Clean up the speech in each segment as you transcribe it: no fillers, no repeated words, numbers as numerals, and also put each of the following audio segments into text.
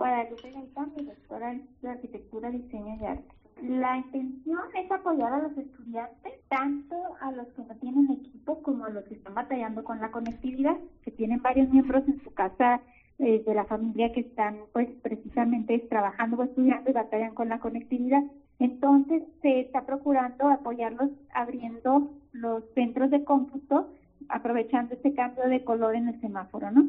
Guadalupe Gaitán, directora de Arquitectura, Diseño y Arte. La intención es apoyar a los estudiantes, tanto a los que no tienen equipo como a los que están batallando con la conectividad, que tienen varios miembros en su casa de la familia que están pues precisamente trabajando o estudiando y batallan con la conectividad. Entonces se está procurando apoyarlos abriendo los centros de cómputo, aprovechando este cambio de color en el semáforo, ¿no?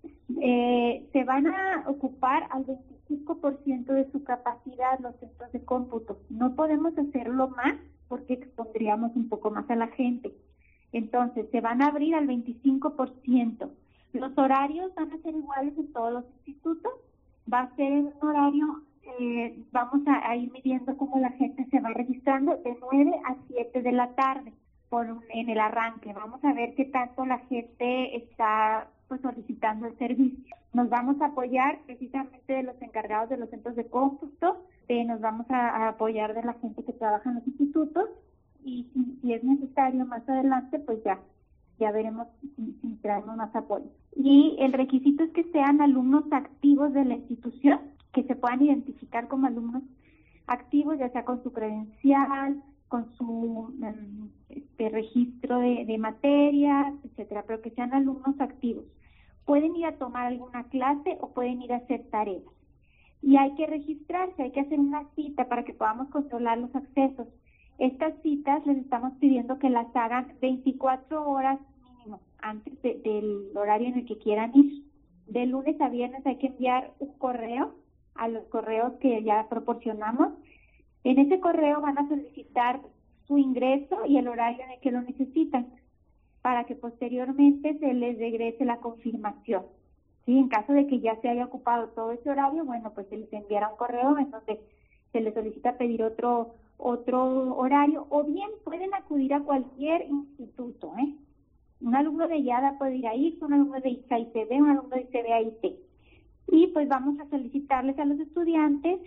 Se van a ocupar al 25% de su capacidad los centros de cómputo. No podemos hacerlo más porque expondríamos un poco más a la gente. Entonces, se van a abrir al 25%. Los horarios van a ser iguales en todos los institutos. Va a ser un horario, vamos a ir midiendo cómo la gente se va registrando de 9 a 7 de la tarde en el arranque. Vamos a ver qué tanto la gente está pues solicitando el servicio. Nos vamos a apoyar precisamente de los encargados de los centros de cómputo, nos vamos a apoyar de la gente que trabaja en los institutos y si es necesario más adelante, pues ya veremos si traemos más apoyo. Y el requisito es que sean alumnos activos de la institución, que se puedan identificar como alumnos activos, ya sea con su credencial, con su registro de materias, etcétera, pero que sean alumnos activos. Pueden ir a tomar alguna clase o pueden ir a hacer tareas. Y hay que registrarse, hay que hacer una cita para que podamos controlar los accesos. Estas citas les estamos pidiendo que las hagan 24 horas mínimo antes del horario en el que quieran ir. De lunes a viernes hay que enviar un correo a los correos que ya proporcionamos. En ese correo van a solicitar su ingreso y el horario en el que lo necesitan, para que posteriormente se les regrese la confirmación. ¿Sí? En caso de que ya se haya ocupado todo ese horario, bueno, pues se les enviará un correo en donde se les solicita pedir otro horario, o bien pueden acudir a cualquier instituto, ¿eh? Un alumno de IADA puede ir a IX, un alumno de ICB, un alumno de ICB a IT. Y pues vamos a solicitarles a los estudiantes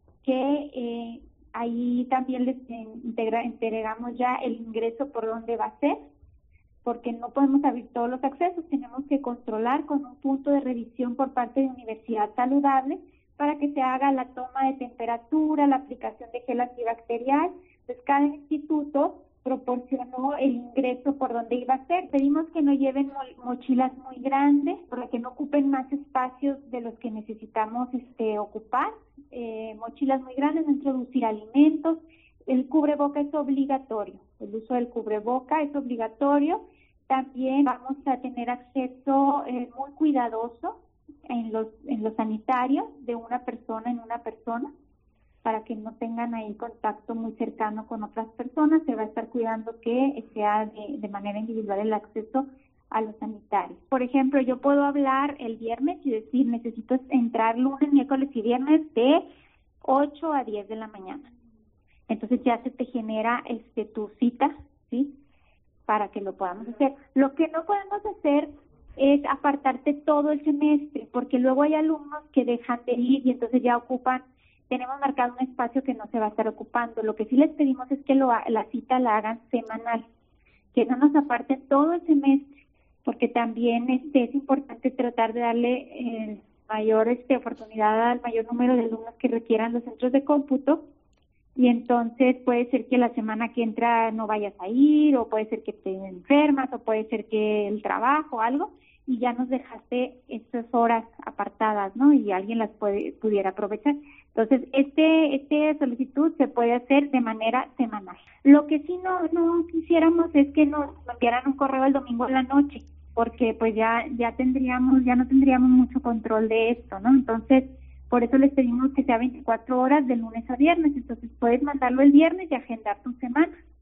que ahí también les entregamos ya el ingreso por dónde va a ser, porque no podemos abrir todos los accesos, tenemos que controlar con un punto de revisión por parte de Universidad Saludable para que se haga la toma de temperatura, la aplicación de gel antibacterial. Pues cada instituto proporcionó el ingreso por donde iba a ser. Pedimos que no lleven mochilas muy grandes para que no ocupen más espacios de los que necesitamos ocupar. Mochilas muy grandes, no introducir alimentos. El cubreboca es obligatorio, el uso del cubreboca es obligatorio. También vamos a tener acceso muy cuidadoso en los sanitarios de una persona en una persona, para que no tengan ahí contacto muy cercano con otras personas. Se va a estar cuidando que sea de manera individual el acceso a los sanitarios. Por ejemplo, yo puedo hablar el viernes y decir, necesito entrar lunes, miércoles y viernes de 8 a 10 de la mañana. Entonces ya se te genera tu cita, ¿sí? Para que lo podamos hacer. Lo que no podemos hacer es apartarte todo el semestre, porque luego hay alumnos que dejan de ir y entonces ya tenemos marcado un espacio que no se va a estar ocupando. Lo que sí les pedimos es que la cita la hagan semanal, que no nos aparten todo el semestre, porque también es importante tratar de darle mayor oportunidad al mayor número de alumnos que requieran los centros de cómputo. Y entonces puede ser que la semana que entra no vayas a ir, o puede ser que te enfermas, o puede ser que el trabajo, algo, y ya nos dejaste estas horas apartadas, ¿no? Y alguien las pudiera aprovechar. Entonces, este solicitud se puede hacer de manera semanal. Lo que sí no quisiéramos es que nos enviaran un correo el domingo en la noche, porque pues ya no tendríamos mucho control de esto, ¿no? Entonces, por eso les pedimos que sea 24 horas de lunes a viernes. Entonces puedes mandarlo el viernes y agendar tu semana.